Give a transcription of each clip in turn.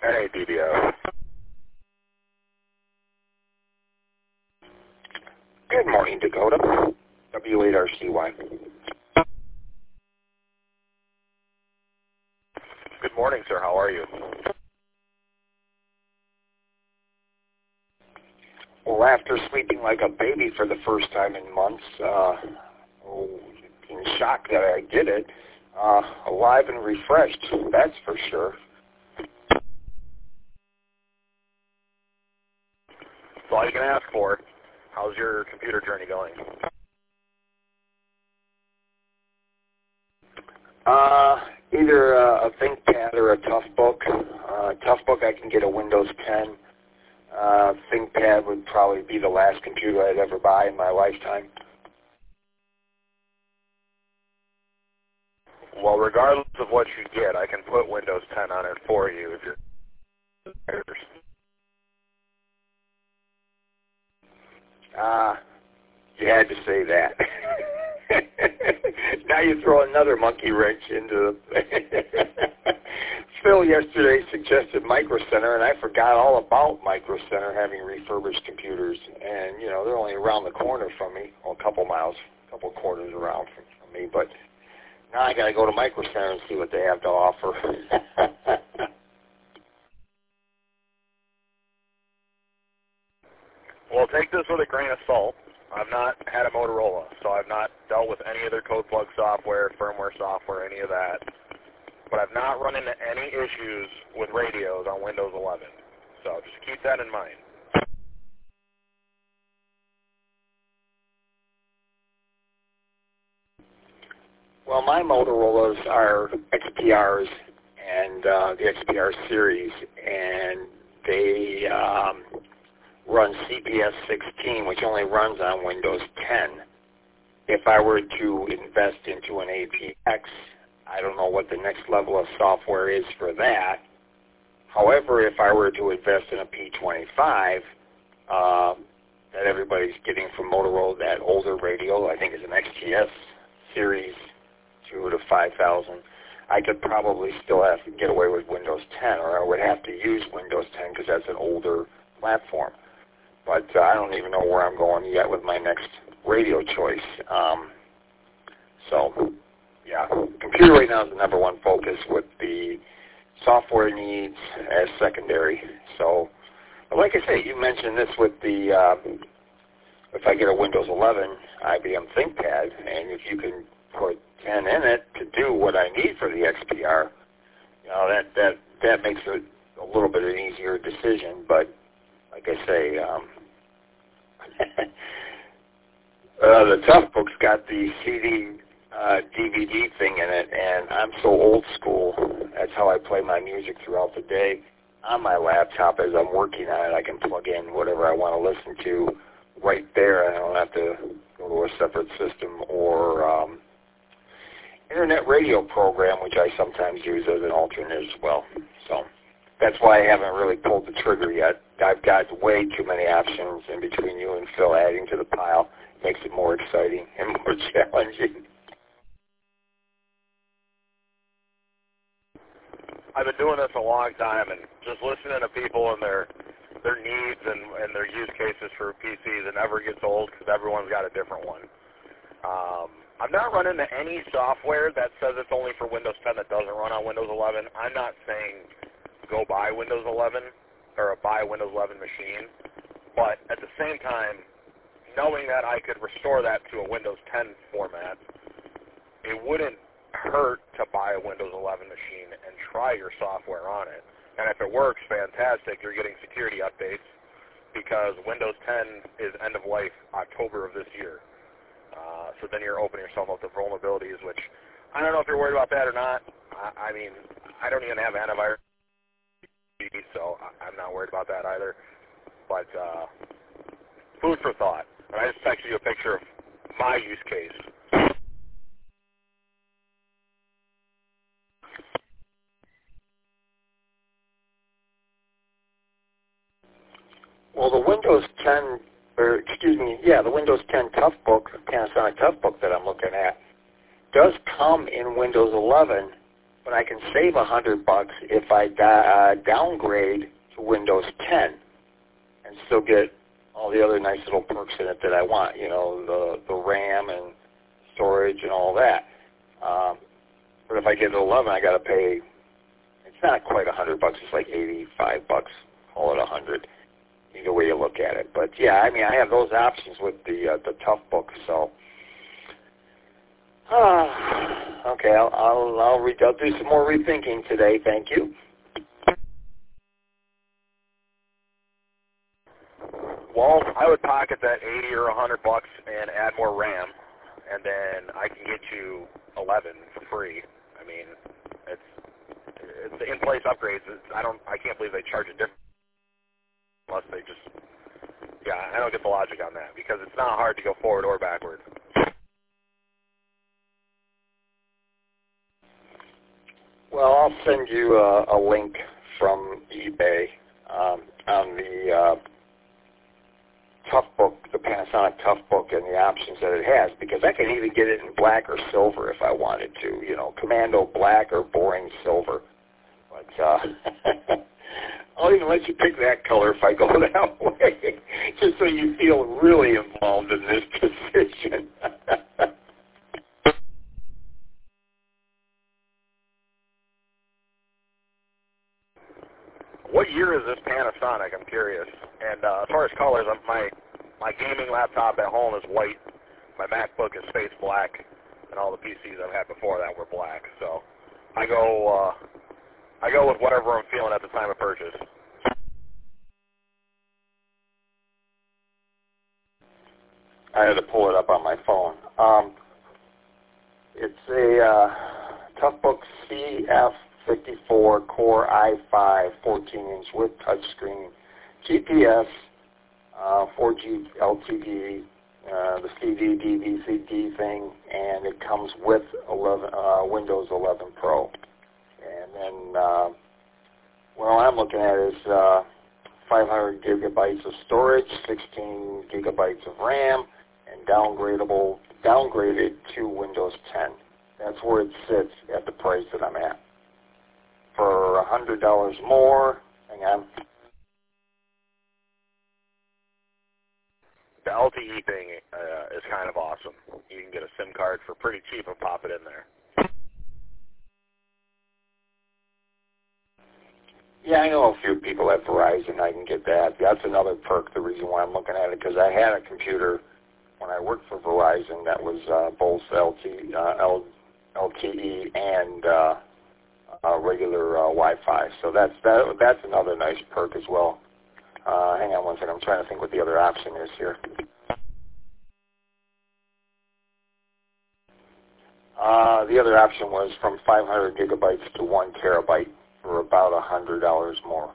Hey, DBO. Good morning, Dakota. W8RCY. Good morning, sir. How are you? Well, after sleeping like a baby for the first time in months, in shock that I did it, alive and refreshed, that's for sure. That's all you can ask for. How's your computer journey going? Either a ThinkPad or a Toughbook. Toughbook, I can get a Windows 10. ThinkPad would probably be the last computer I'd ever buy in my lifetime. Well, regardless of what you get, I can put Windows 10 on it for you if you're... You had to say that. Now you throw another monkey wrench into the... Phil yesterday suggested Micro Center, and I forgot all about Micro Center having refurbished computers. And, you know, they're only around the corner from me, well, a couple miles, a couple quarters around from me. But now I got to go to Micro Center and see what they have to offer. Well, take this with a grain of salt. I've not had a Motorola, so I've not dealt with any of their code plug software, firmware software, any of that. But I've not run into any issues with radios on Windows 11. So just keep that in mind. Well, my Motorola's are XPRs and the XPR series, and they run CPS 16, which only runs on Windows 10. If I were to invest into an APX, I don't know what the next level of software is for that. However, if I were to invest in a P25, that everybody's getting from Motorola, that older radio, I think is an XTS series 2 to 5000, I could probably still have to get away with Windows 10, or I would have to use Windows 10 because that's an older platform. But I don't even know where I'm going yet with my next radio choice. So, yeah, computer right now is the number one focus, with the software needs as secondary. So, like I say, you mentioned this with the, if I get a Windows 11 IBM ThinkPad, and if you can put 10 in it to do what I need for the XPR, you know, that makes it a little bit of an easier decision. But like I say, the Toughbook's got the CD DVD thing in it, and I'm so old school. That's how I play my music throughout the day. On my laptop, as I'm working on it, I can plug in whatever I want to listen to right there. I don't have to go to a separate system or internet radio program, which I sometimes use as an alternate as well. So that's why I haven't really pulled the trigger yet. I've got way too many options in between you and Phil adding to the pile. Makes it more exciting and more challenging. I've been doing this a long time, and just listening to people and their needs and their use cases for PCs, it never gets old because everyone's got a different one. I'm not running into any software that says it's only for Windows 10 that doesn't run on Windows 11. I'm not saying go buy Windows 11 or buy a Windows 11 machine, but at the same time, knowing that I could restore that to a Windows 10 format, it wouldn't hurt to buy a Windows 11 machine and try your software on it. And if it works, fantastic, you're getting security updates, because Windows 10 is end of life October of this year. So then you're opening yourself up to vulnerabilities, which I don't know if you're worried about that or not. I mean, I don't even have antivirus, so I'm not worried about that either. But food for thought. And I just texted you a picture of my use case. Well, the Windows 10, the Windows 10 Panasonic Toughbook that I'm looking at does come in Windows 11, but I can save $100 if I downgrade to Windows 10 and still get all the other nice little perks in it that I want. You know, the RAM and storage and all that. But if I get to 11, I got to pay. It's not quite $100. It's like $85. Call it $100. Either way you look at it. But yeah, I mean, I have those options with the Toughbook. So okay, I'll do some more rethinking today. Thank you. Well, I would pocket that $80 or $100 and add more RAM, and then I can get you 11 for free. I mean, it's the in-place upgrades. I can't believe they charge a difference unless they just. Yeah, I don't get the logic on that because it's not hard to go forward or backward. Well, I'll send you a link from eBay on the Toughbook, the Panasonic Toughbook, and the options that it has, because I can even get it in black or silver if I wanted to. You know, Commando black or boring silver. But I'll even let you pick that color if I go that way, just so you feel really involved in this decision. What year is this Panasonic? I'm curious. And as far as colors, my gaming laptop at home is white. My MacBook is space black, and all the PCs I've had before that were black. So I go with whatever I'm feeling at the time of purchase. I had to pull it up on my phone. It's a Toughbook CF54 Core i5 14-inch with touchscreen, GPS, 4G LTE, the CD, DV, CD thing, and it comes with Windows 11 Pro. And then what I'm looking at is 500 gigabytes of storage, 16 gigabytes of RAM, and downgraded to Windows 10. That's where it sits at the price that I'm at. For $100 more, hang on. The LTE thing is kind of awesome. You can get a SIM card for pretty cheap and pop it in there. Yeah, I know a few people at Verizon. I can get that. That's another perk, the reason why I'm looking at it, because I had a computer when I worked for Verizon that was both LTE and regular Wi-Fi. So that's another nice perk as well. Hang on one second. I'm trying to think what the other option is here. The other option was from 500 gigabytes to 1 terabyte for about $100 more.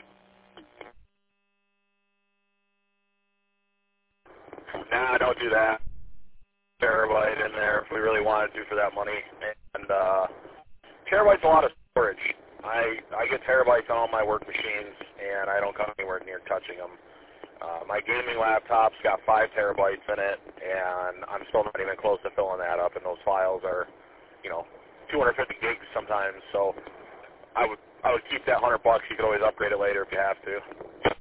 Nah, don't do that. Terabyte in there if we really wanted to for that money. And terabyte's a lot of storage. I get terabytes on all my work machines, and I don't come anywhere near touching them. My gaming laptop's got 5 terabytes in it, and I'm still not even close to filling that up, and those files are, 250 gigs sometimes, so I would keep that $100. You could always upgrade it later if you have to.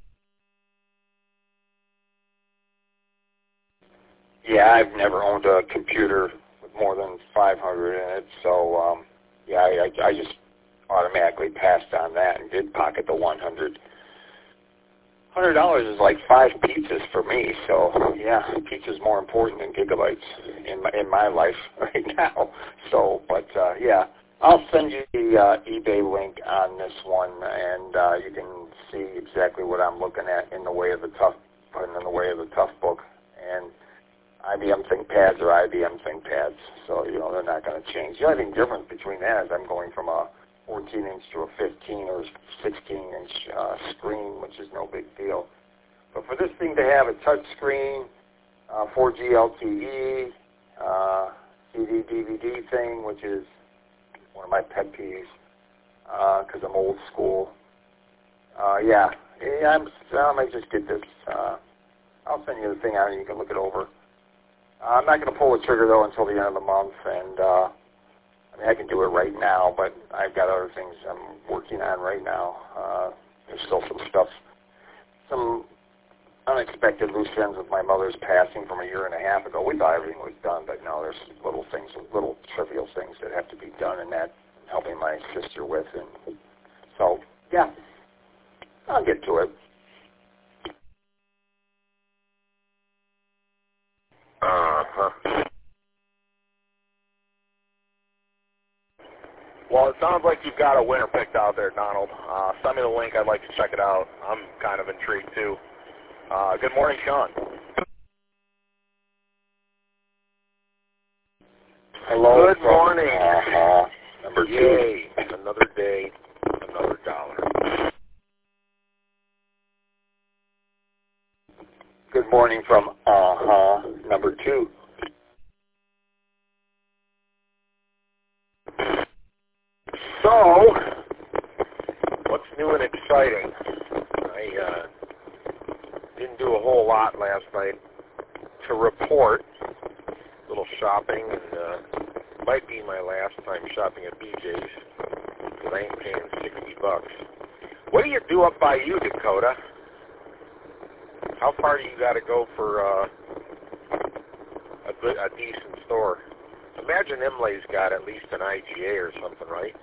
Yeah, I've never owned a computer with more than 500 in it, so I just automatically passed on that and did pocket the 100. $100 is like 5 pizzas for me, so yeah, pizza's more important than gigabytes in my life right now. So, but yeah, I'll send you the eBay link on this one, and you can see exactly what I'm looking at in the way of the Toughbook. And IBM ThinkPads are IBM ThinkPads, so they're not going to change. The only thing different between that is I'm going from a 14-inch to a 15 or 16-inch screen, which is no big deal. But for this thing to have a touch screen, 4G LTE, CD DVD thing, which is one of my pet peeves because I'm old school. I might just get this. I'll send you the thing out and you can look it over. I'm not going to pull the trigger, though, until the end of the month, and I mean, I can do it right now, but I've got other things I'm working on right now. There's still some stuff, some unexpected loose ends with my mother's passing from a year and a half ago. We thought everything was done, but no, there's little things, little trivial things that have to be done, and that I'm helping my sister with. And so, yeah, I'll get to it. Uh-huh. Well, it sounds like you've got a winner picked out there, Donald. Send me the link. I'd like to check it out. I'm kind of intrigued, too. Good morning, Sean. Hello. Good morning. Number 2. Yay. Another day, another dollar. Good morning from number 2. So, what's new and exciting? I didn't do a whole lot last night to report. A little shopping, and might be my last time shopping at BJ's, because I ain't paying $60. What do you do up by you, Dakota? How far do you got to go for a decent store? Imagine Imlay's got at least an IGA or something, right?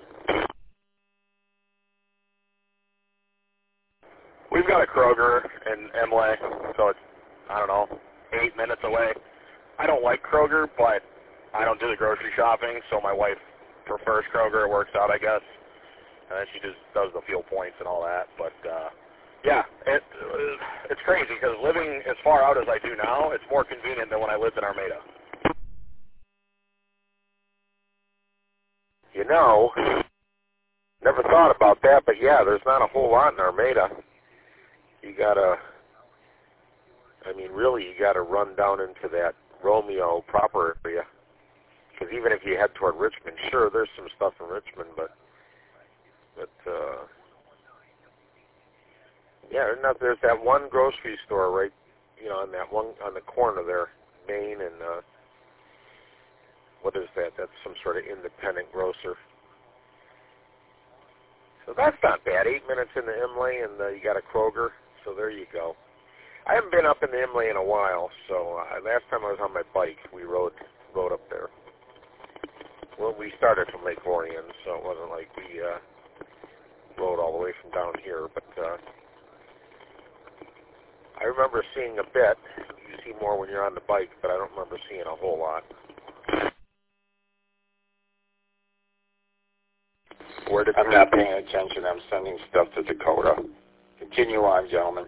We've got a Kroger in Imlay, so it's, I don't know, 8 minutes away. I don't like Kroger, but I don't do the grocery shopping, so my wife prefers Kroger. It works out, I guess. And then she just does the fuel points and all that. But, yeah, it's crazy because living as far out as I do now, it's more convenient than when I lived in Armada. You know, never thought about that, but yeah, there's not a whole lot in Armada. You gotta, I mean, really, you gotta run down into that Romeo proper area. Because even if you head toward Richmond, sure, there's some stuff in Richmond, but yeah, there's that one grocery store right, you know, on that one on the corner there, Main and what is that? That's some sort of independent grocer. So that's not bad. 8 minutes into Imlay, and you got a Kroger. So there you go. I haven't been up in the Imlay in a while. So last time I was on my bike, we rode up there. Well, we started from Lake Orion, so it wasn't like we rode all the way from down here. But I remember seeing a bit. You see more when you're on the bike, but I don't remember seeing a whole lot. I'm not paying attention. I'm sending stuff to Dakota. Continue on, gentlemen.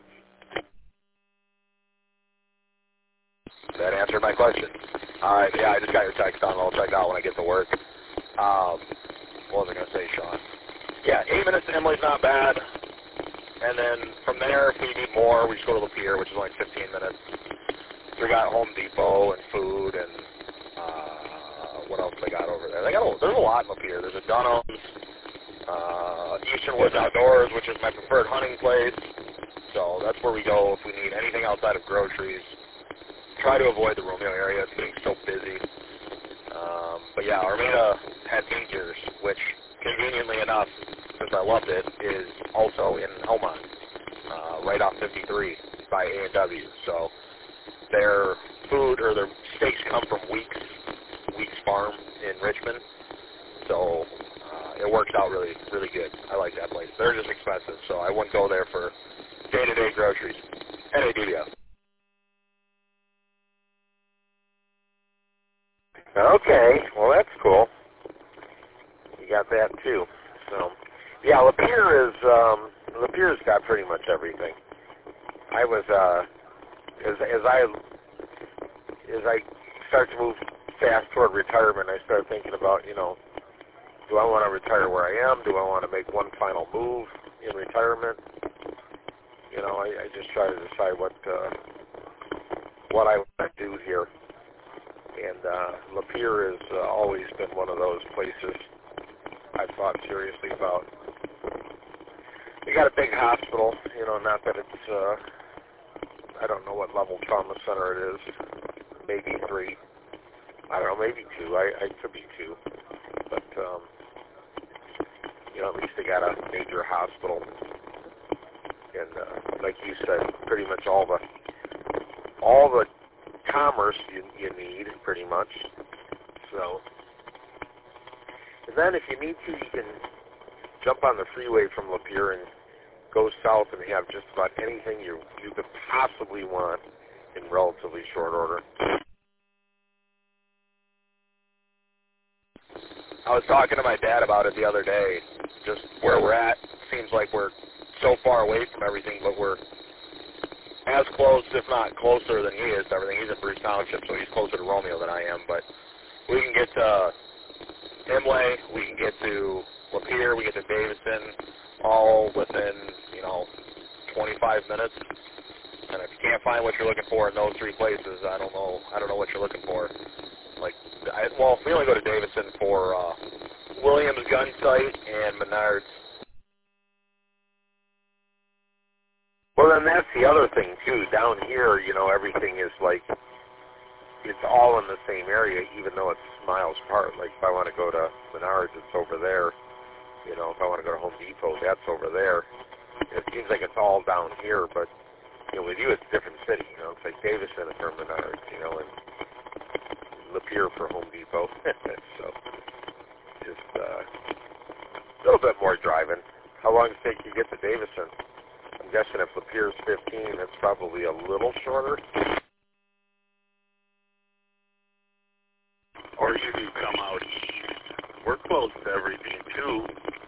That answered my question. All right, yeah, I just got your text on. I'll check out when I get to work. What was I going to say, Sean? Yeah, 8 minutes to Imlay's not bad. And then from there, if we need more, we just go to Lapeer, which is only 15 minutes. We got Home Depot and food and what else they got over there? There's a lot in Lapeer. There's a Dunham's, Eastern Woods Outdoors, which is my preferred hunting place. So that's where we go if we need anything outside of groceries. Try to avoid the Romeo area. It's getting so busy. But yeah, Armada had Majors, which conveniently enough, since I loved it, is also in Helmont, right off 53 by A&W. So their food or their steaks come from Weeks Farm in Richmond. So it works out really, really good. I like that place. They're just expensive, so I wouldn't go there for day-to-day groceries. And they do, yeah. Okay, well that's cool. You got that too. So, yeah, Lapeer's got pretty much everything. I was as I start to move fast toward retirement, I start thinking about, you know, do I want to retire where I am? Do I want to make one final move in retirement? You know, I just try to decide what I want to do here. And Lapeer has always been one of those places I've thought seriously about. You got a big hospital, you know, not that it's, I don't know what level trauma center it is, maybe 3. I don't know, maybe 2. I could be 2. But at least they got a major hospital, and like you said, pretty much all the commerce you need, pretty much. So, and then if you need to, you can jump on the freeway from Lapeer and go south and have just about anything you could possibly want in relatively short order. I was talking to my dad about it the other day. Just where we're at, seems like we're so far away from everything, but we're as close, if not closer than he is to everything. He's in Bruce Township, so he's closer to Romeo than I am. But we can get to Imlay, we can get to Lapeer, we get to Davison, all within 25 minutes. And if you can't find what you're looking for in those three places, I don't know what you're looking for. We only go to Davison for Williams Gun Sight and Menards. Well, then that's the other thing too. Down here, everything is it's all in the same area, even though it's miles apart. Like if I want to go to Menards, it's over there. If I want to go to Home Depot, that's over there. It seems like it's all down here, but with you, it's a different city. It's like Davison for Menards, and Lapeer for Home Depot. So just a little bit more driving. How long does it take you to get to Davison? I'm guessing if Lapeer's 15, it's probably a little shorter. Or you can come out east. We're close to everything, too.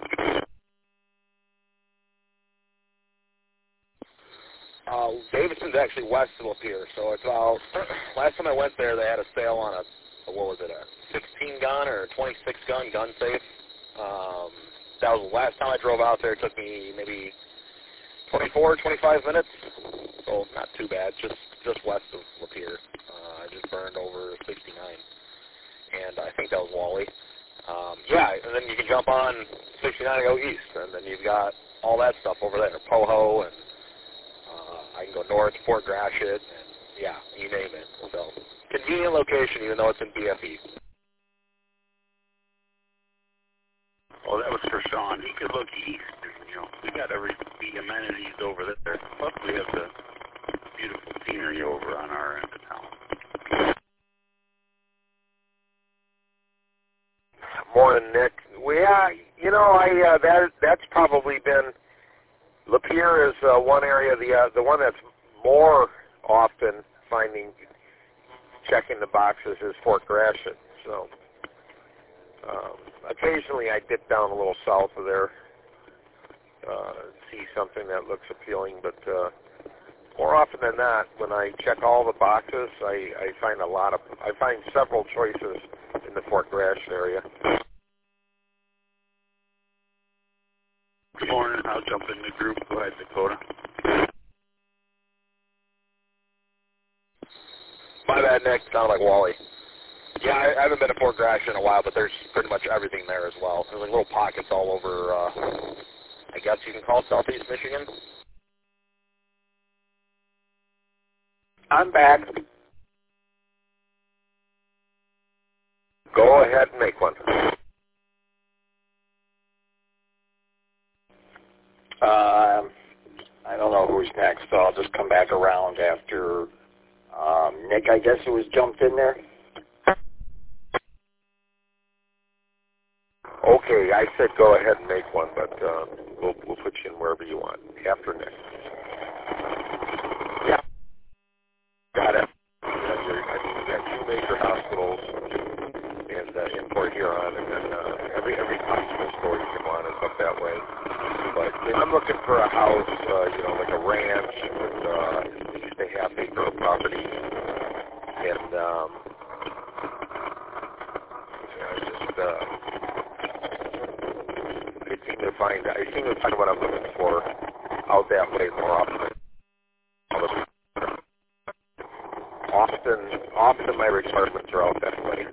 Davison's actually west of Lapeer, so it's about, last time I went there, they had a sale on a 16 gun or a 26 gun safe. That was the last time I drove out there. It took me maybe 24, 25 minutes, so not too bad, just west of Lapeer. I just burned over 69, and I think that was Wally. And then you can jump on 69 and go east, and then you've got all that stuff over there, Poho, and I can go north, Fort Gratiot, and you name it. So convenient location, even though it's in BFE. Well, that was for Sean. He could look east. We got the amenities over there. Plus, we have the beautiful scenery over on our end of town. Morning, Nick. That's probably been. Lapeer is one area. The one that's more often checking the boxes is Fort Gratiot. So occasionally I dip down a little south of there, see something that looks appealing. But more often than not, when I check all the boxes, I find several choices in the Fort Gratiot area. Good morning. I'll jump in the group. Go ahead, Dakota. My bad, Nick. Sounded like Wally. Yeah, I haven't been to Fort Gratiot in a while, but there's pretty much everything there as well. There's little pockets all over, I guess you can call it Southeast Michigan. I'm back. Go ahead and make one. I don't know who's next, so I'll just come back around after Nick, I guess, who was jumped in there. Okay, I said go ahead and make one, but we'll put you in wherever you want after Nick. Yeah. Got it. You got two major hospitals and in Port Huron, and then every hospital store you can want is up that way. But I'm looking for a house, like a ranch with at least a half-acre of property, and I seem to find what I'm looking for out that way more often. Often my requirements are out that way,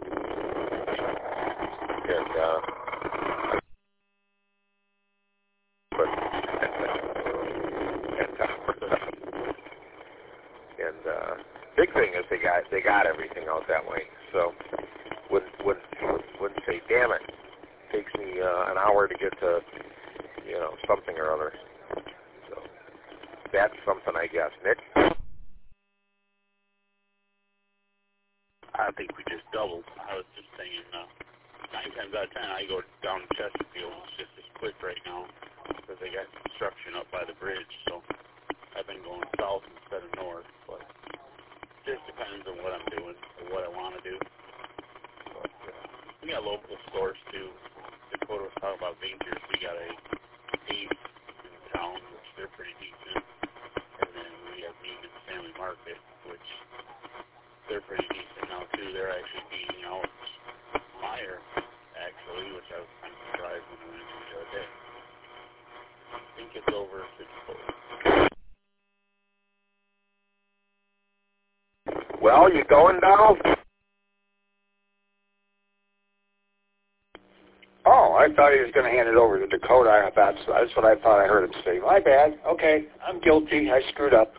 and big thing is they got everything out that way. So wouldn't say, damn it, takes me an hour to get to, something or other. So that's something, I guess. Nick? I think we just doubled. I was just saying 9 times out of 10 I go down to Chesterfield. It's just as quick right now because they got construction up by the bridge. So I've been going south instead of north. But it just depends on what I'm doing or what I want to do. But we got local stores too. Dakota was talking about Vingers. We got a Ace in town, which they're pretty decent. And then we have Negan's Family Market, which they're pretty decent now too. They're actually beating out Meyer, actually, which I was kind of surprised when I went in the other day. I think it's over to Dakota. Well, you going, Donald? Oh, I thought he was going to hand it over to Dakota. That's what I thought I heard him say. My bad. Okay, I'm guilty. I screwed up.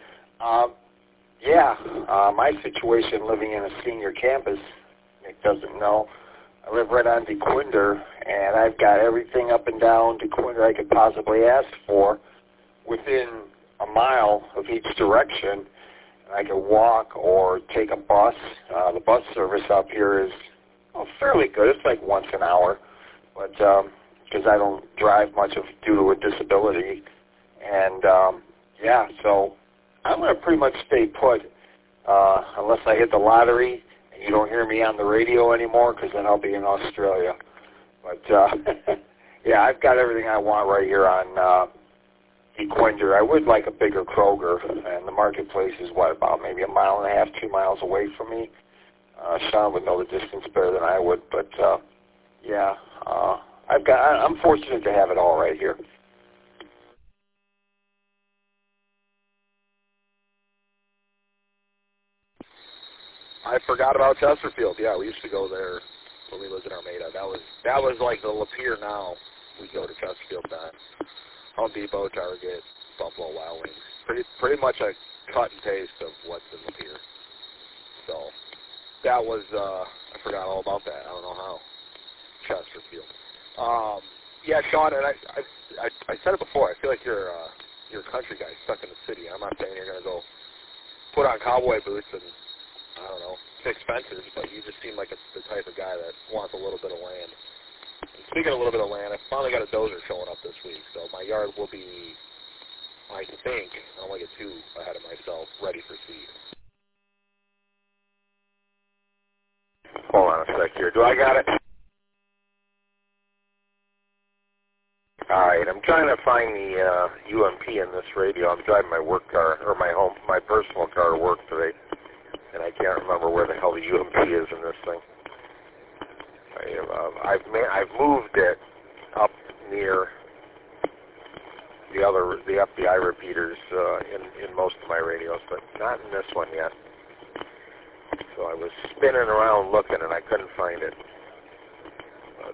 My situation living in a senior campus, Nick doesn't know. I live right on DeQuinder, and I've got everything up and down DeQuinder I could possibly ask for within a mile of each direction. I could walk or take a bus. The bus service up here is fairly good. It's like once an hour. But because I don't drive much due to a disability. And, so I'm going to pretty much stay put unless I hit the lottery and you don't hear me on the radio anymore, because then I'll be in Australia. But, I've got everything I want right here on DeQuinder. I would like a bigger Kroger, and the marketplace is, about maybe 1.5 miles, 2 miles away from me. Sean would know the distance better than I would, but, I'm fortunate to have it all right here. I forgot about Chesterfield. Yeah, we used to go there when we lived in Armada. That was like the Lapeer now. We go to Chesterfield then. Home Depot, Target, Buffalo Wild Wings. Pretty much a cut and paste of what's in Lapeer. So that was I forgot all about that. I don't know how. Chesterfield. Sean, and I said it before. I feel like you're a country guy stuck in the city. I'm not saying you're going to go put on cowboy boots and, I don't know, fix fences, but you just seem like the type of guy that wants a little bit of land. And speaking of a little bit of land, I finally got a dozer showing up this week, so my yard will be, I think, I don't want to get too ahead of myself, ready for seed. Hold on a sec here. Do I got it? All right, I'm trying to find the UMP in this radio. I'm driving my work car, or my personal car to work today, and I can't remember where the hell the UMP is in this thing. I've moved it up near the FBI repeaters in most of my radios, but not in this one yet. So I was spinning around looking, and I couldn't find it. But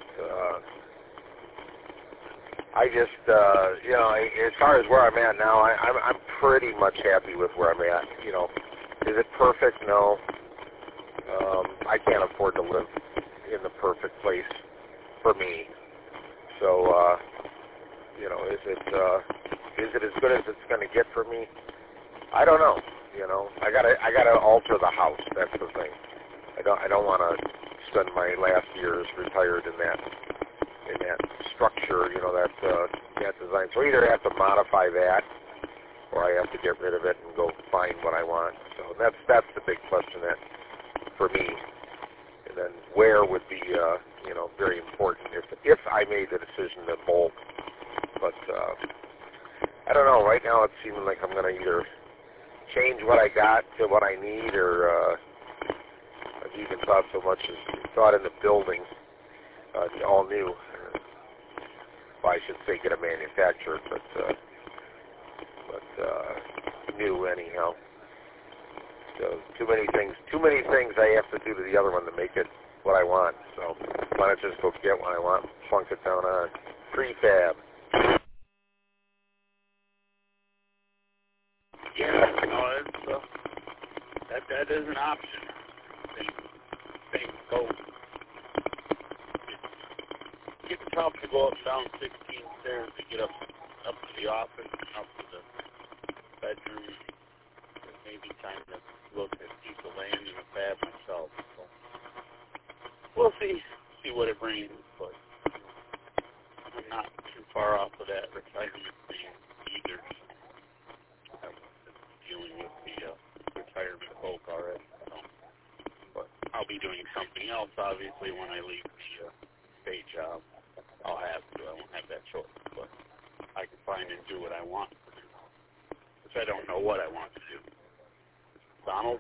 I just, as far as where I'm at now, I'm pretty much happy with where I'm at. Is it perfect? No. I can't afford to live in the perfect place for me. So, is it as good as it's going to get for me? I don't know. I gotta alter the house. That's the thing. I don't want to spend my last years retired in that structure, that design. So either I have to modify that, or I have to get rid of it and go find what I want. So that's the big question for me. And then where would be, very important if I made the decision to bolt. But I don't know. Right now, it's seeming like I'm going to either change what I got to what I need, or I've even thought so much as thought in the building, all new. Well, I should say get a manufacturer, but new anyhow. So too many things I have to do to the other one to make it what I want. So why not just go get what I want, plunk it down on prefab. Yeah, it's that is an option. Same goal. Get the go down 16 stairs to get up to the office and up to the bedroom. It may be time to look at piece of land in a fab myself. So we'll see what it brings, but I'm not too far off of that retirement thing either. I'm dealing with the retirement folk already. So. But I'll be doing something else, obviously, when I leave the state job. I'll have to. I won't have that choice. But I can find and do what I want to do, which I don't know what I want to do. Donald?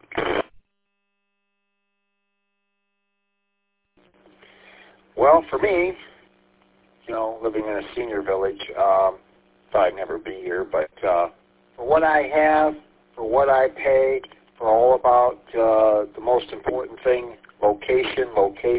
Well, for me, living in a senior village, thought I'd never be here, but for what I have, for what I pay, for all about the most important thing, location,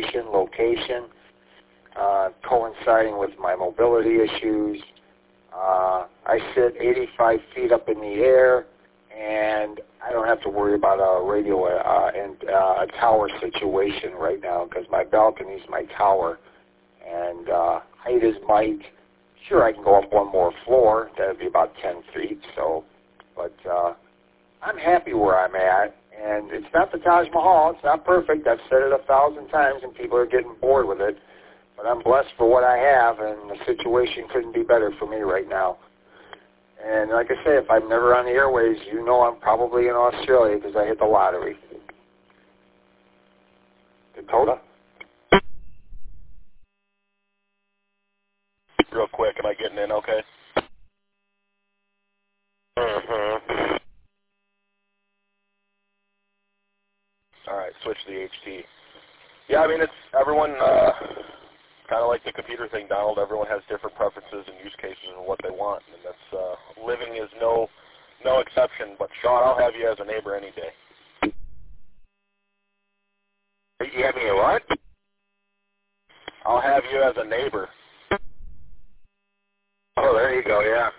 coinciding with my mobility issues. I sit 85 feet up in the air, and I don't have to worry about a radio and a tower situation right now because my balcony is my tower, and height is might. Sure, I can go up one more floor. That would be about 10 feet. So, but I'm happy where I'm at, and it's not the Taj Mahal. It's not perfect. I've said it 1,000 times, and people are getting bored with it. But I'm blessed for what I have, and the situation couldn't be better for me right now. And like I say, if I'm never on the airways, I'm probably in Australia because I hit the lottery. Dakota? Real quick, am I getting in okay? Mm-hmm. All right, switch to the HT. Yeah, I mean, it's everyone, kind of like the computer thing, Donald. Everyone has different preferences and use cases and what they want, and that's living is no exception. But Sean, I'll have you as a neighbor any day. You have me a what? I'll have you as a neighbor. Oh, there you go. Yeah.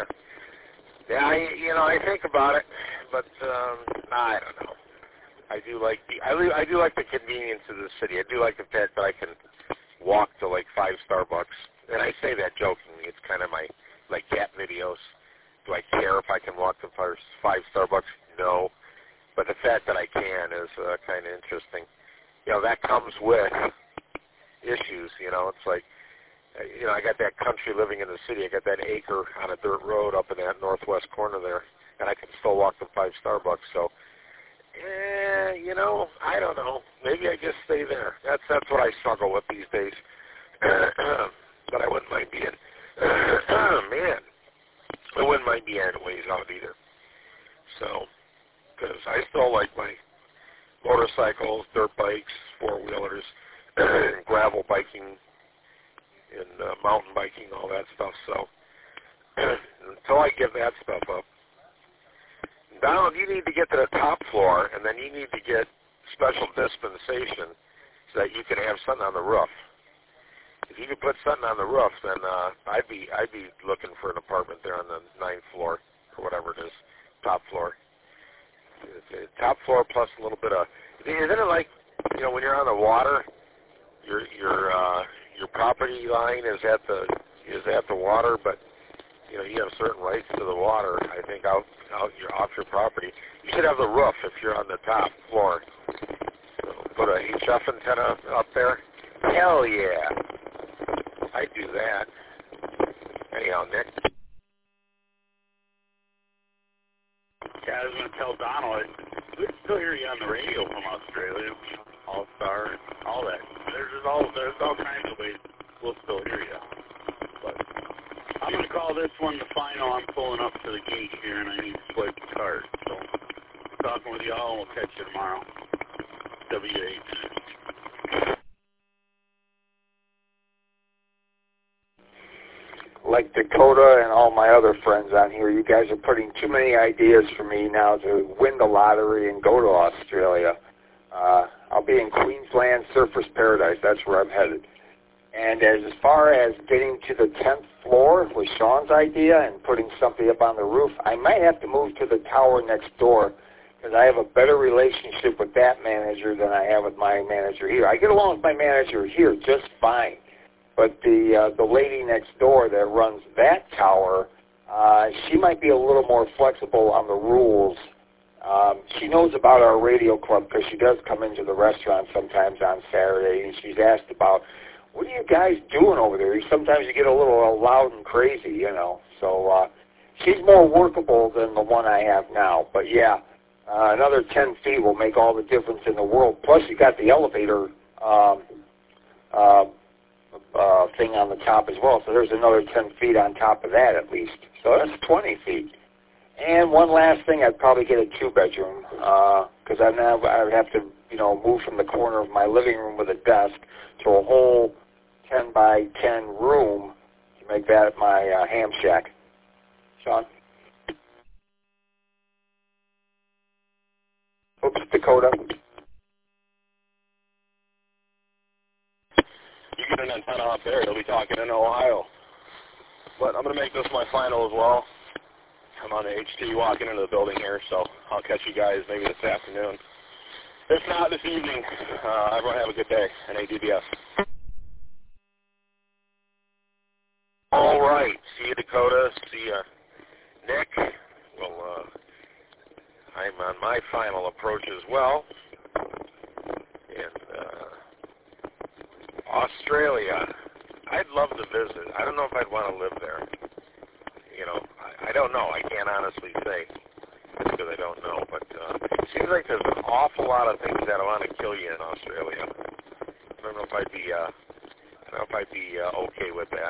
I think about it, but I don't know. I do like the convenience of the city. I do like the fact that I can walk to like 5 Starbucks, and I say that jokingly. It's kind of my cat videos. Do I care if I can walk to 5 Starbucks? No, but the fact that I can is kind of interesting. That comes with issues. It's like, I got that country living in the city. I got that acre on a dirt road up in that northwest corner there, and I can still walk to 5 Starbucks. So, I don't know. Maybe I just stay there. That's what I struggle with these days. But I wouldn't mind being, I wouldn't mind being ways out either. So, because I still like my motorcycles, dirt bikes, 4-wheelers, gravel biking, and mountain biking, all that stuff. So, until I give that stuff up, Donald, you need to get to the top floor, and then you need to get special dispensation so that you can have something on the roof. If you could put something on the roof, then I'd be looking for an apartment there on the 9th floor or whatever it is, top floor. Top floor plus a little bit of. Isn't it like when you're on the water, your property line is at the water, but you have certain rights to the water. I think off your property. You should have the roof if you're on the top floor. So put a HF antenna up there. Hell yeah, I'd do that. Anyhow, Nick. Yeah, I was going to tell Donald, we still hear you on the radio from Australia, All-Star, and all that. There's all kinds of ways we'll still hear you. But I'm going to call this one the final. I'm pulling up to the gate here, and I need to swipe the card. So, talking with y'all, and we'll catch you tomorrow. WH. Like Dakota and all my other friends on here, you guys are putting too many ideas for me now to win the lottery and go to Australia. I'll be in Queensland, Surfers Paradise. That's where I'm headed. And as far as getting to the 10th floor with Sean's idea and putting something up on the roof, I might have to move to the tower next door because I have a better relationship with that manager than I have with my manager here. I get along with my manager here just fine. But the lady next door that runs that tower, she might be a little more flexible on the rules. She knows about our radio club because she does come into the restaurant sometimes on Saturday, and she's asked about, what are you guys doing over there? Sometimes you get a little loud and crazy, you know. So she's more workable than the one I have now. But, yeah, another 10 feet will make all the difference in the world. Plus, you got the elevator thing on the top as well. So there's another 10 feet on top of that at least. So that's 20 feet. And one last thing, I'd probably get a 2-bedroom because I would have to, you know, move from the corner of my living room with a desk to a whole 10 by 10 room to make that my ham shack. Sean? Oops, Dakota. You get an antenna up there, you'll be talking in Ohio. But I'm going to make this my final as well. I'm on the HT walking into the building here, so I'll catch you guys maybe this afternoon. If not, this evening. Everyone have a good day. NADBS. All right. See you, Dakota. See you, Nick. Well, I'm on my final approach as well. And Australia. I'd love to visit. I don't know if I'd want to live there. You know, I don't know. I can't honestly say because I don't know. But it seems like there's an awful lot of things that want to kill you in Australia. I don't know if I'd be okay with that.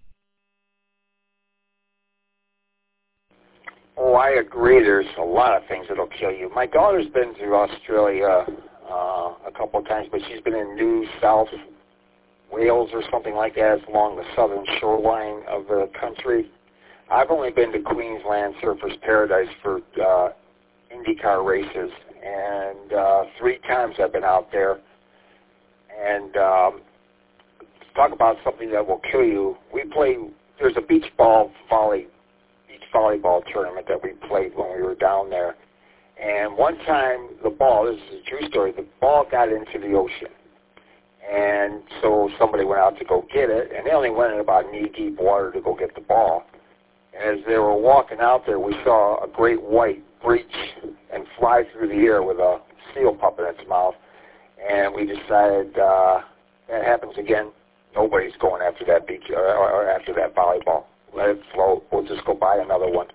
Oh, I agree. There's a lot of things that'll kill you. My daughter's been to Australia a couple of times, but she's been in New South Wales or something like that. It's along the southern shoreline of the country. I've only been to Queensland Surfers Paradise for IndyCar races, and 3 times I've been out there. And talk about something that will kill you. There's a beach volleyball tournament that we played when we were down there. And one time this is a true story, the ball got into the ocean. And so somebody went out to go get it, and they only went in about knee-deep water to go get the ball. As they were walking out there, we saw a great white breach and fly through the air with a seal pup in its mouth. And we decided that happens again, nobody's going after that beach or after that volleyball. Let it float. We'll just go buy another one.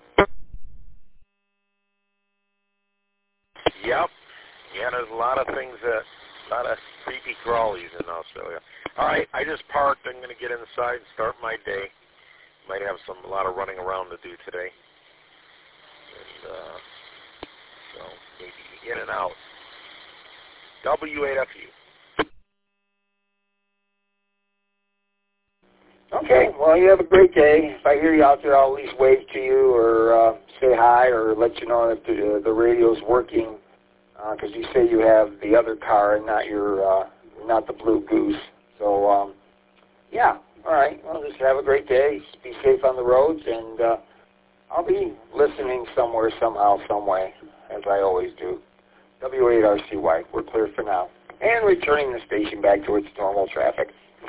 Yep. Yeah, there's a lot of things a lot of creepy crawlies in Australia. All right, I just parked. I'm going to get inside and start my day. Might have a lot of running around to do today. And so maybe in and out. W8FU. Okay, well, you have a great day. If I hear you out there, I'll at least wave to you or say hi or let you know that the radio's working because you say you have the other car and not the Blue Goose. So, yeah, all right. Well, just have a great day. Be safe on the roads, and I'll be listening somewhere, somehow, some way, as I always do. W8RCY, we're clear for now. And returning the station back to its normal traffic.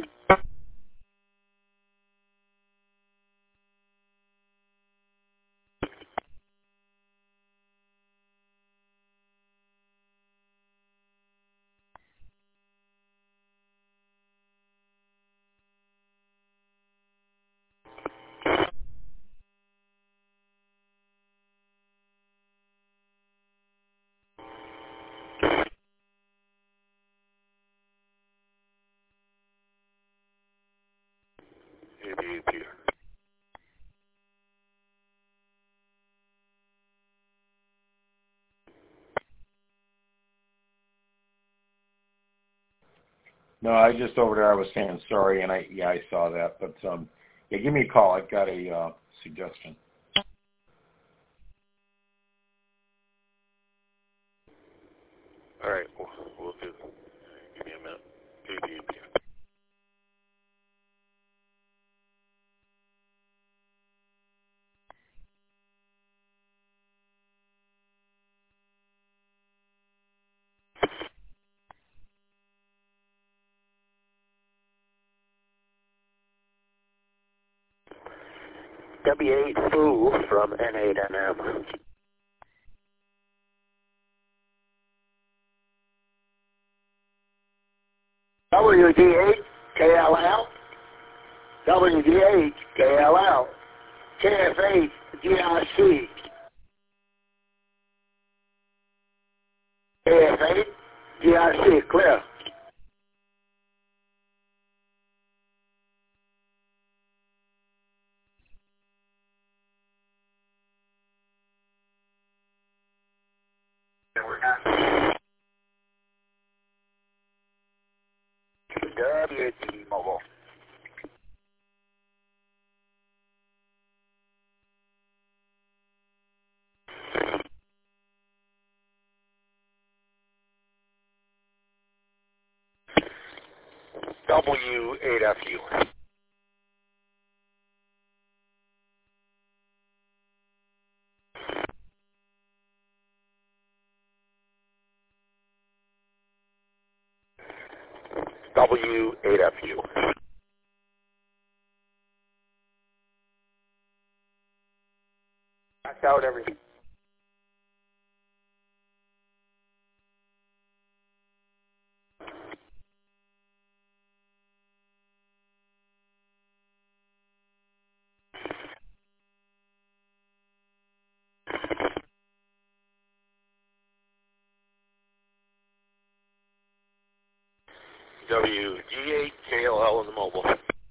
No, I just over there. I was saying sorry, and I saw that. But yeah, give me a call. I've got a suggestion. All right, we'll do. Give me a minute. W8 Foo from N8NM. WD8 KLL, WD8 KLL, KF8 GRC, KF8 GRC, clear. WD Mobile. W8FU. W8FU. Knocked out everything. WG8 KLL in the mobile.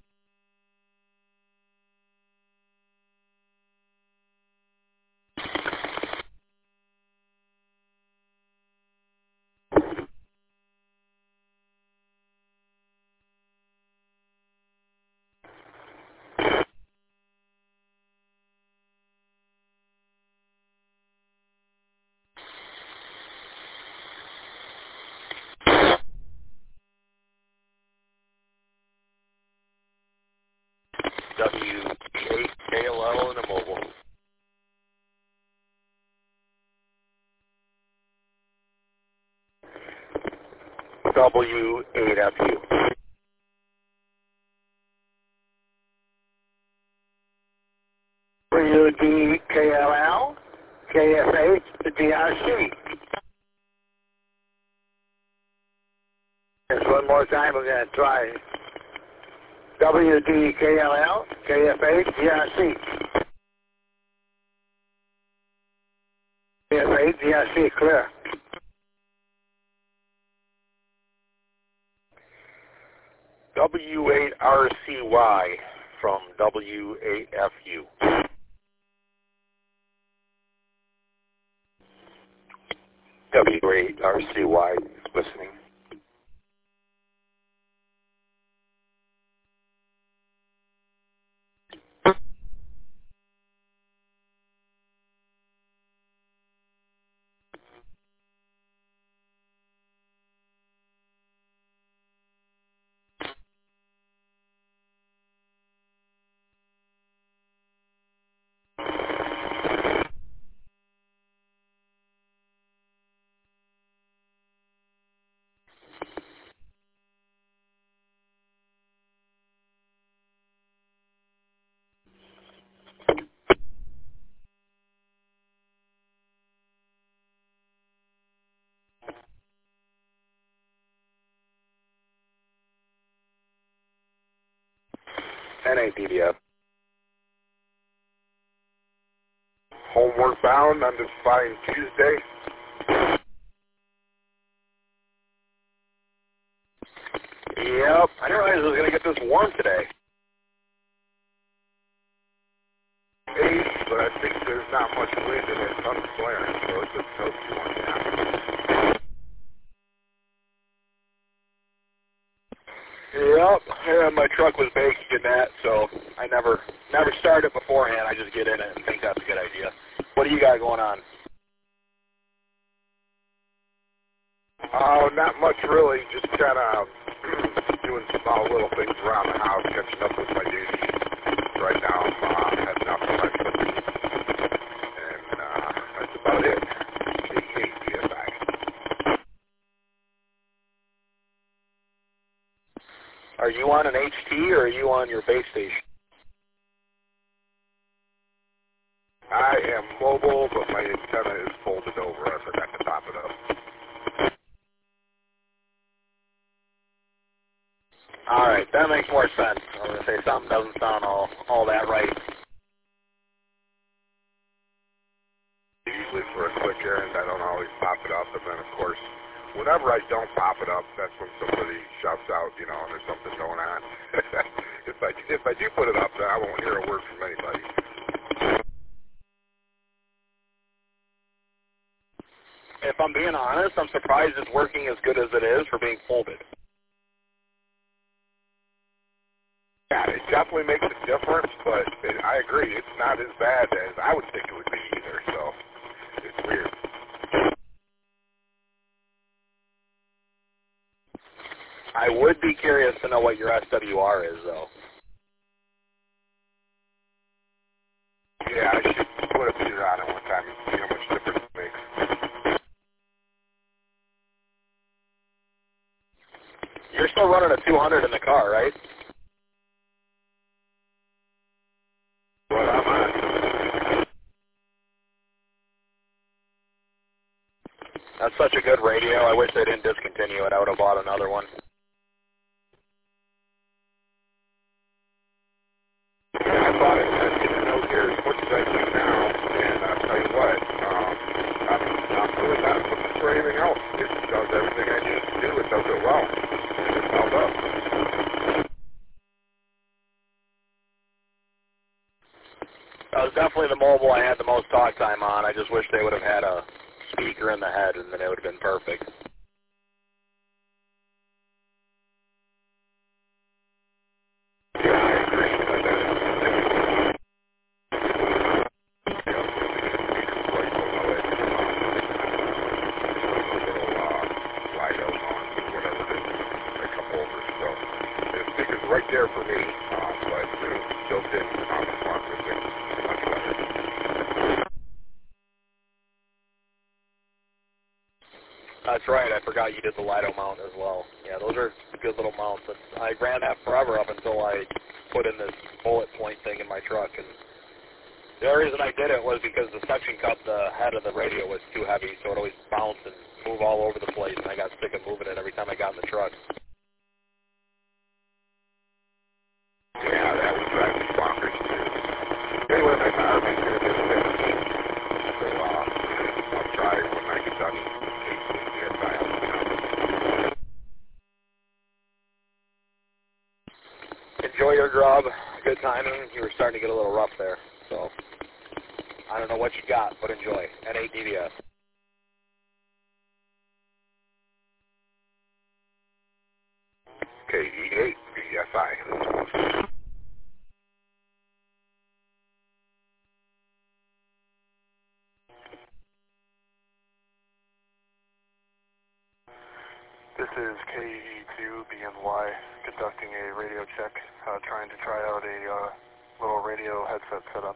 WG8 KLL in the mobile. W8FU. WD KLL, KF8 GRC. Just one more time, we're going to try. WD KLL, KF8 GRC. KF8 GRC, clear. W8RCY from W8FU. W8RCY, listening. NADDF. Homeward bound on this fine Tuesday. Yep, I didn't realize it was going to get this warm today. 8, but I think there's not much wind and the sun's flaring, so it's just toasty one now. Yep, yeah, my truck was baking in that, so I never start it beforehand. I just get in it and think that's a good idea. What do you got going on? Oh, not much really. Just kind of doing small little things around the house, catching up with my duties. Right now, I'm heading out to my cooking, and that's about it. PSI. Are you on an HT or are you on your base station? I am mobile, but my antenna is folded over. I forgot to pop it up. All right, that makes more sense. I was going to say something doesn't sound all that right. Usually for a quick errand, I don't always pop it up, and then of course, whenever I don't pop it up, that's when somebody shouts out, you know, and there's something going on. if I do put it up, then I won't hear a word from anybody. If I'm being honest, I'm surprised it's working as good as it is for being folded. Yeah, it definitely makes a difference, but I agree, it's not as bad as I would think it would be either, so it's weird. I would be curious to know what your SWR is, though. Yeah, I should put a meter on it one time and see how much difference it makes. You're still running a 200 in the car, right? But I'm on. That's such a good radio. I wish they didn't discontinue it. I would have bought another one. I bought it and didn't know here as much as I do now, and I'll tell you what, I'm really not looking for anything else. It does everything I need it to do. It does it well. And it's held up. That was definitely the mobile I had the most talk time on. I just wish they would have had a speaker in the head, and then it would have been perfect. Yeah, I agree. Right there for me, but built in on the front with it, much better. That's right. I forgot you did the Lido mount as well. Yeah, those are good little mounts. I ran that forever up until I put in this bullet point thing in my truck. And the only reason I did it was because the suction cup, the head of the radio was too heavy, so it always bounced and moved all over the place, and I got sick of moving it every time I got in the truck. Yeah, that was bonkers too. Anyway, my car is going to be 15, so I'll try when I get done. Enjoy your grub. Good timing. You were starting to get a little rough there, so I don't know what you got, but enjoy. N8 DBS. KE8 BSI. This is KE2 BNY conducting a radio check, trying to try out a little radio headset setup.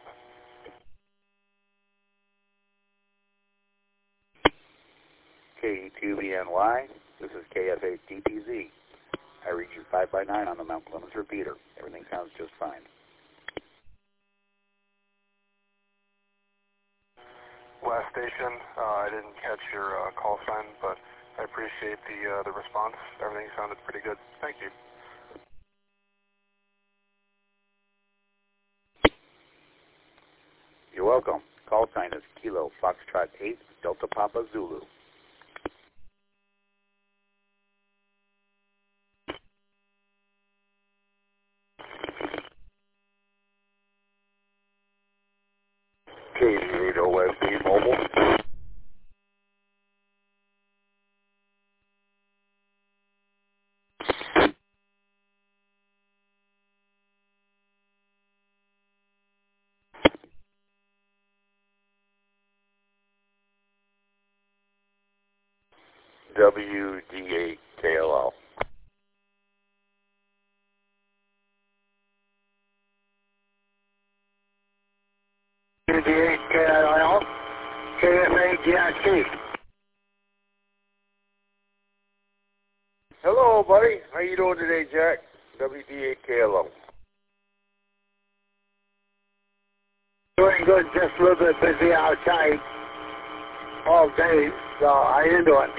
KE2 BNY, this is KF8 DPZ. I read you 5x9 on the Mount Clemens repeater. Everything sounds just fine. Last station, I didn't catch your call sign, but I appreciate the response. Everything sounded pretty good. Thank you. You're welcome. Call sign is Kilo Foxtrot 8 Delta Papa Zulu. KE8 OSB mobile. WD8 KLL. WD8 KLL, KFA GIC. Hello, buddy. How you doing today, Jack? WD8 KLO. Doing good, just a little bit busy outside all day. So how you doing?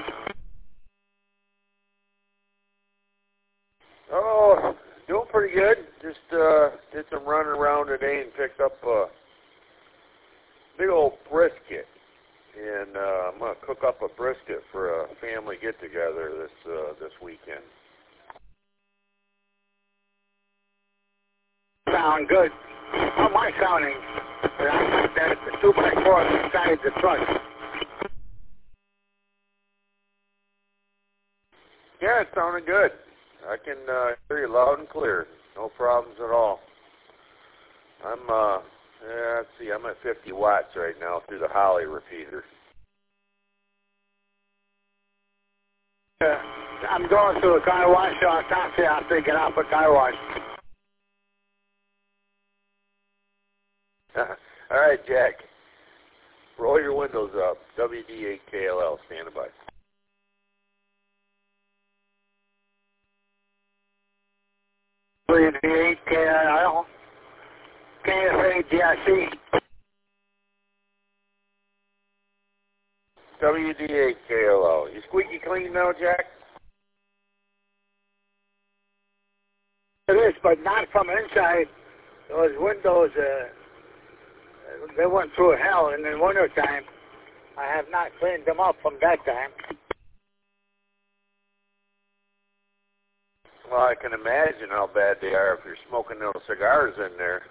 Oh, doing pretty good. Just did some running around today and picked up a big old brisket. And I'm going to cook up a brisket for a family get-together this weekend. Sound good. How am I sounding? I got that 2x4 inside the truck. Yeah, it's sounding good. I can hear you loud and clear. No problems at all. Let's see, I'm at 50 watts right now through the Holly repeater. I'm going to a car wash, so I'll talk to you after I get off a car wash. All right, Jack. Roll your windows up. WD8KLL, standing by. WD8KLL, KFA-DRC. WD8KLL. You squeaky clean now, Jack? It is, but not from inside. Those windows, they went through hell in the wintertime. I have not cleaned them up from that time. Well, I can imagine how bad they are if you're smoking those cigars in there.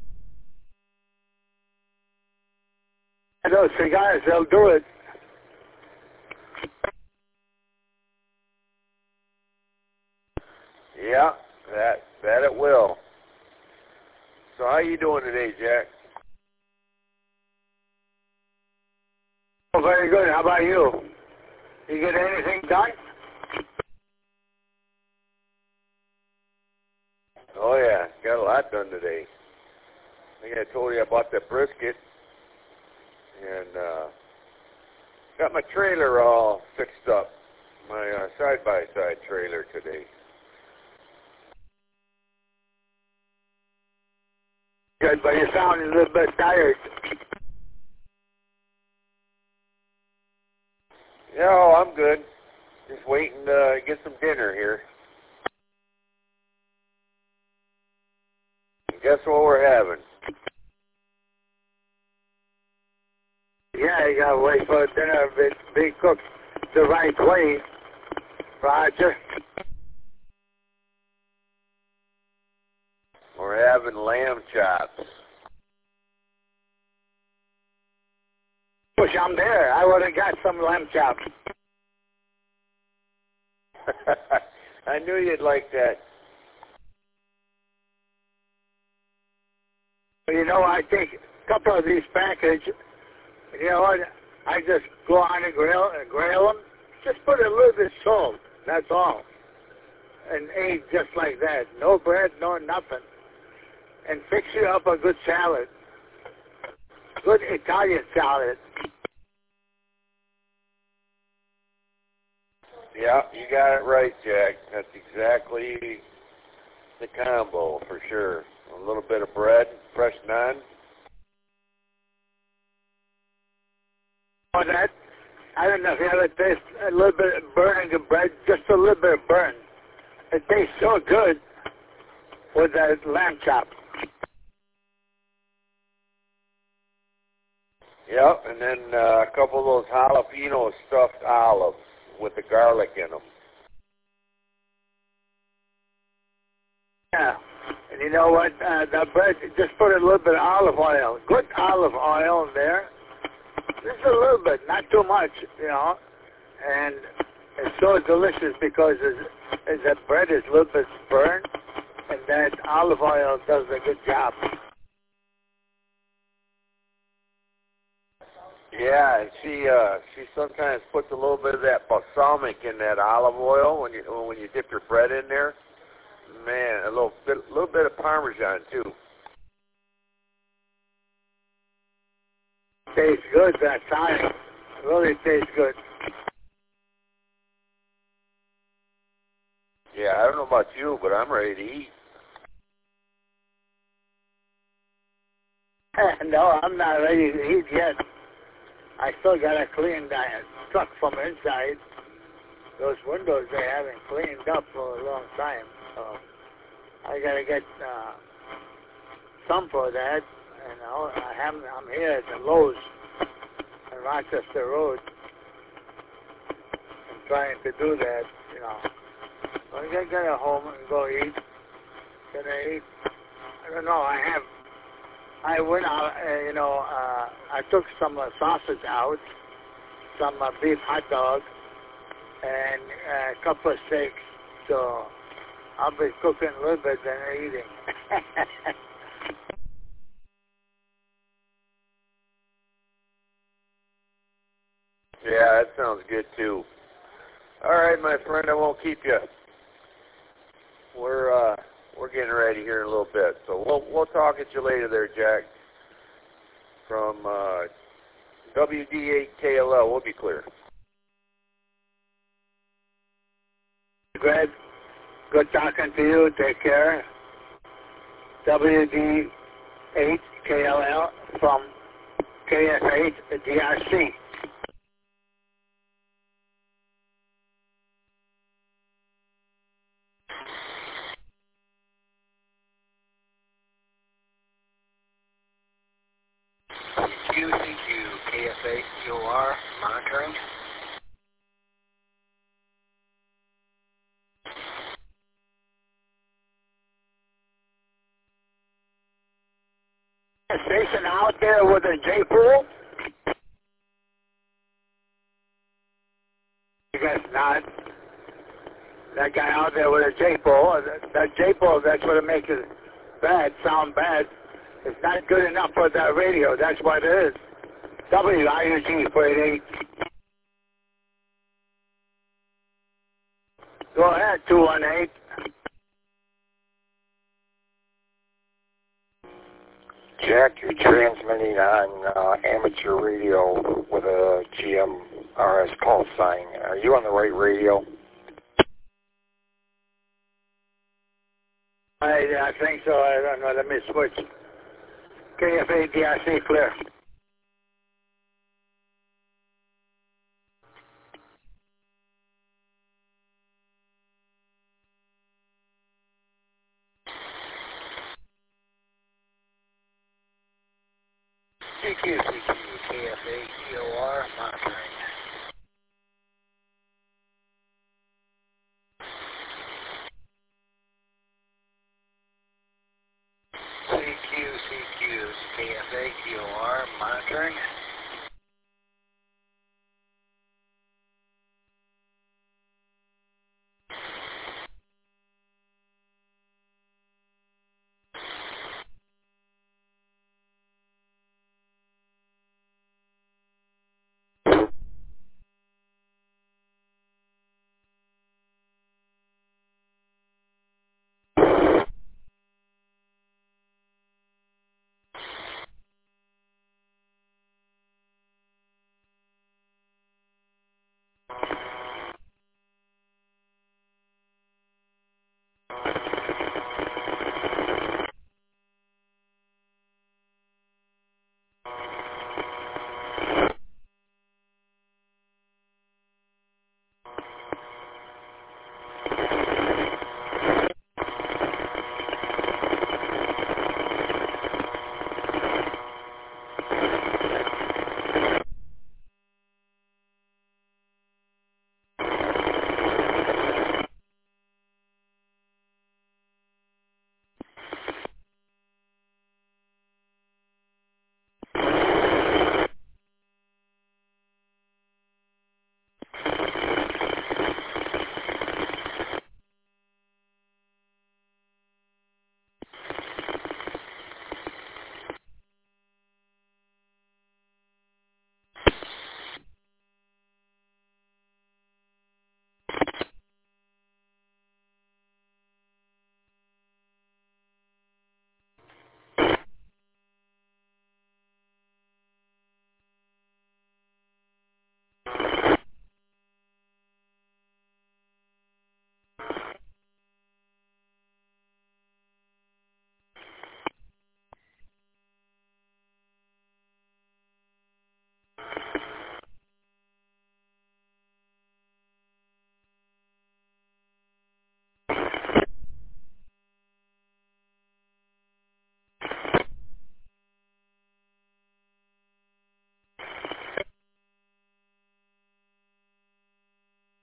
And those cigars, they'll do it. Yeah, that it will. So how you doing today, Jack? Oh, very good. How about you? You get anything done? Oh, yeah. Got a lot done today. I think I told you I bought that brisket. And got my trailer all fixed up. My side-by-side trailer today. Good, but you sound a little bit tired. Yeah, oh, I'm good. Just waiting to get some dinner here. And guess what we're having? Yeah, you gotta wait for dinner to be cooked the right way, Roger. We're having lamb chops. Wish I'm there. I would have got some lamb chops. I knew you'd like that. You know, I take a couple of these packages. You know what? I just go on the grill and grill them. Just put a little bit of salt. That's all. And ate just like that. No bread, no nothing. And fix you up a good salad. Good Italian salad. Yeah, you got it right, Jack. That's exactly the combo for sure. A little bit of bread, fresh naan. On that, I don't know if you ever taste a little bit of burning of bread, just a little bit of burn. It tastes so good with that lamb chop. Yep, and then a couple of those jalapeno stuffed olives with the garlic in them. Yeah, and you know what? The bread, just put a little bit of olive oil. Good olive oil in there. Just a little bit, not too much, you know. And it's so delicious because the bread is a little bit burned, and that olive oil does a good job. Yeah, and she sometimes puts a little bit of that balsamic in that olive oil when you dip your bread in there. Man, a little bit of Parmesan too. Tastes good, that time. Really tastes good. Yeah, I don't know about you, but I'm ready to eat. No, I'm not ready to eat yet. I still got to clean that truck from inside. Those windows they haven't cleaned up for a long time. So I got to get some for that. You know, I'm here at the Lowe's on Rochester Road. I'm trying to do that, you know. So I got to get home and go eat. Gonna eat. I don't know. I went out, I took some sausage out, some beef hot dog, and a couple of steaks. So I'll be cooking a little bit and eating. Yeah, that sounds good too. All right, my friend, I won't keep you. We're getting ready here in a little bit, so we'll talk at you later there, Jack. From WD8KLL, we'll be clear. Greg, good talking to you. Take care. WD8KLL from KF8 DRC. CQ, KF8, COR, monitoring. A station out there with a J-pool? You guys not. That guy out there with a J-pool, that J-pool, that's what it makes it bad, sound bad. It's not good enough for that radio. That's what it is. WIUG 488. Go ahead, 218. Jack, you're transmitting on amateur radio with a GMRS call sign. Are you on the right radio? I think so. I don't know. Let me switch. KFA DRC clear. CQ, KFA, COR, monitoring. CQ, KFA, COR, monitoring.